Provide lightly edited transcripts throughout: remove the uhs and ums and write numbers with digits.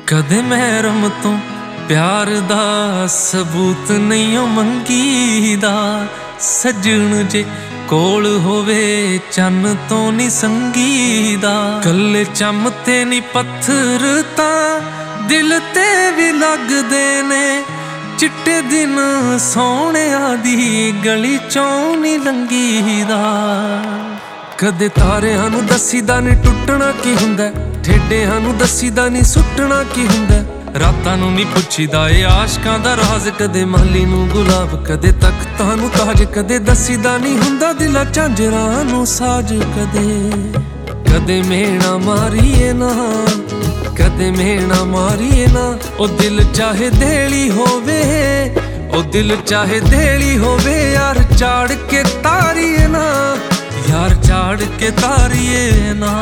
ਕਦੇ ਮਹਿਰਮ ਤੋਂ ਪਿਆਰ ਦਾ ਸਬੂਤ ਨਹੀਂ ਓ ਮੰਗੀਦਾ। ਸੱਜਣ ਜੇ ਕੋਲ ਹੋਵੇ ਚੰਨ ਤੋਂ ਨਹੀਂ ਸੰਗੀਦਾ। ਕੱਲੇ ਚੰਮ ਤੇ ਨਹੀਂ ਪੱਥਰ ਤਾਂ ਦਿਲ ਤੇ ਵੀ ਲੱਗਦੇ ਨੇ। ਚਿੱਟੇ ਦਿਨ ਸੋਹਣਿਆਂ ਦੀ ਗਲੀ ਚੋਂ ਨਹੀਂ ਲੰਘੀਦਾ। ਕਦੇ ਤਾਰਿਆਂ ਨੂੰ ਦੱਸੀਦਾ ਨਹੀਂ ਟੁੱਟਣਾ ਕੀ ਹੁੰਦਾ। ਠੇਡਿਆਂ ਨੂੰ ਦੱਸੀਦਾ ਨਹੀਂ ਸੁੱਟਣਾ ਕੀ ਹੁੰਦਾ। ਰਾਤਾਂ ਨੂੰ ਨਹੀਂ ਪੁੱਛੀਦਾ ਏ ਆਸ਼ਕਾਂ ਦਾ ਰਾਜ਼। ਕਦੇ ਮਾਲੀ ਨੂੰ ਗੁਲਾਬ ਕਦੇ ਤਖਤਾਂ ਨੂੰ ਤਾਜ। ਕਦੇ ਦੱਸੀਦਾ ਨਹੀਂ ਹੁੰਦਾ ਦਿਲਾਂ ਝਾਂਜਰਾਂ ਨੂੰ ਸਾਜ। ਕਦੇ ਮੇਣਾ ਮਾਰੀਏ ਨਾ, ਕਦੇ ਮੇਣਾ ਮਾਰੀਏ ਨਾ। ਉਹ ਦਿਲ ਚਾਹੇ ਦੇਲੀ ਹੋਵੇ, ਉਹ ਦਿਲ ਚਾਹੇ ਦੇਲੀ ਹੋਵੇ। ਯਾਰ ਚਾੜ ਕੇ ਤਾਰੀਏ ਨਾ, ਯਾਰ ਚਾੜ ਕੇ ਤਾਰੀਏ ਨਾ।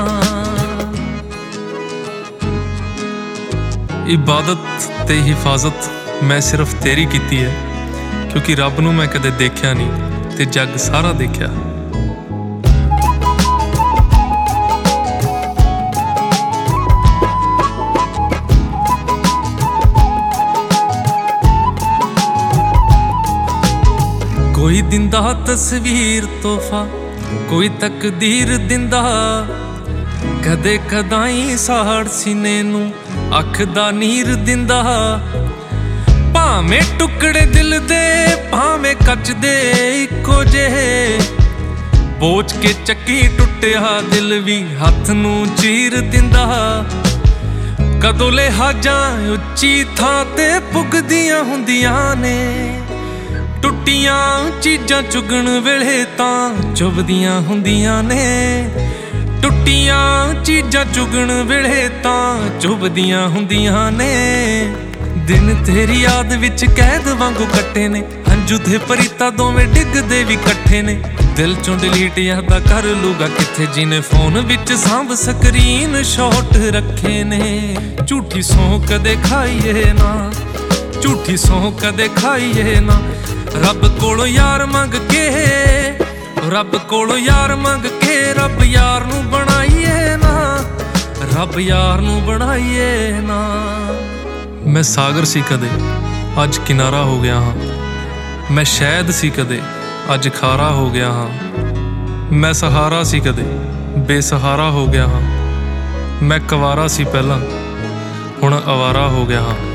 ਇਬਾਦਤ ਤੇ ਹਿਫਾਜ਼ਤ ਮੈਂ ਸਿਰਫ ਤੇਰੀ ਕੀਤੀ ਹੈ, ਕਿਉਂਕਿ ਰੱਬ ਨੂੰ ਮੈਂ ਕਦੇ ਦੇਖਿਆ ਨਹੀਂ ਤੇ ਜੱਗ ਸਾਰਾ ਦੇਖਿਆ। ਕੋਈ ਦਿੰਦਾ ਤਸਵੀਰ ਤੋਹਫਾ, ਕੋਈ ਤਕਦੀਰ ਦਿੰਦਾ। ਕਦੇ ਕਦਾਈ ਸਾੜ ਸੀਨੇ ਨੂੰ ਅੱਖ ਦਾ ਨੀਰ ਦਿੰਦਾ। ਭਾਵੇਂ ਟੁਕੜੇ ਦਿਲ ਦੇ ਭਾਵੇਂ ਕੱਚ ਦੇ ਇੱਕੋ ਜਿਹੇ। ਬੋਝ ਕੇ ਚੱਕੀ ਟੁੱਟਿਆ ਦਿਲ ਵੀ ਹੱਥ ਨੂੰ ਚੀਰ ਦਿੰਦਾ। ਕਦੋਂ ਲਿਹਾਜ਼ਾਂ ਉੱਚੀ ਥਾਂ ਤੇ ਪੁੱਗਦੀਆਂ ਹੁੰਦੀਆਂ ਨੇ। ਟੁੱਟੀਆਂ ਚੀਜ਼ਾਂ ਚੁਗਣ ਵੇਲੇ ਤਾਂ ਚੁਭਦੀਆਂ ਹੁੰਦੀਆਂ ਨੇ। ਟੁੱਟੀਆਂ ਚੀਜ਼ਾਂ ਚੁਗਣ ਵੇਲੇ ਤਾਂ ਚੁਭਦੀਆਂ ਹੁੰਦੀਆਂ ਨੇ। ਦਿਨ ਤੇਰੀ ਯਾਦ ਵਿੱਚ ਕੈਦ ਵਾਂਗੂ ਕੱਟੇ ਨੇ। ਹੰਝੂ ਤੇ ਪਰੀਤਾ ਦੋਵੇਂ ਡਿੱਗਦੇ ਵੀ ਇਕੱਠੇ ਨੇ। ਦਿਲ ਚੋਂ ਡਿਲੀਟ ਯਾਦਾਂ ਕਰ ਲੂਗਾ ਕਿੱਥੇ ਜਿਹਨੇ ਫੋਨ ਵਿੱਚ ਸਾਂਭ ਸਕਰੀਨ ਸ਼ਾਟ ਰੱਖੇ ਨੇ। ਝੂਠੀ ਸੌਂ ਕਦੇ ਖਾਈਏ ਨਾ, ਝੂਠੀ ਸੌਂ ਕਦੇ ਖਾਈਏ ਨਾ। ਰੱਬ ਕੋਲੋਂ ਯਾਰ ਮੰਗ ਕੇ, ਰੱਬ ਕੋਲੋਂ ਯਾਰ ਮੰਗ ਕੇ। ਰੱਬ ਯਾਰ ਨੂੰ ਬਣਾਈਏ ਨਾ, ਰੱਬ ਯਾਰ ਨੂੰ ਬਣਾਈਏ ਨਾ। ਮੈਂ ਸਾਗਰ ਸੀ ਕਦੇ ਅੱਜ ਕਿਨਾਰਾ ਹੋ ਗਿਆ ਹਾਂ। ਮੈਂ ਸ਼ਹਿਦ ਸੀ ਕਦੇ ਅੱਜ ਖਾਰਾ ਹੋ ਗਿਆ ਹਾਂ। ਮੈਂ ਸਹਾਰਾ ਸੀ ਕਦੇ ਬੇਸਹਾਰਾ ਹੋ ਗਿਆ ਹਾਂ। ਮੈਂ ਕੁਆਰਾ ਸੀ ਪਹਿਲਾਂ ਹੁਣ ਅਵਾਰਾ ਹੋ ਗਿਆ ਹਾਂ।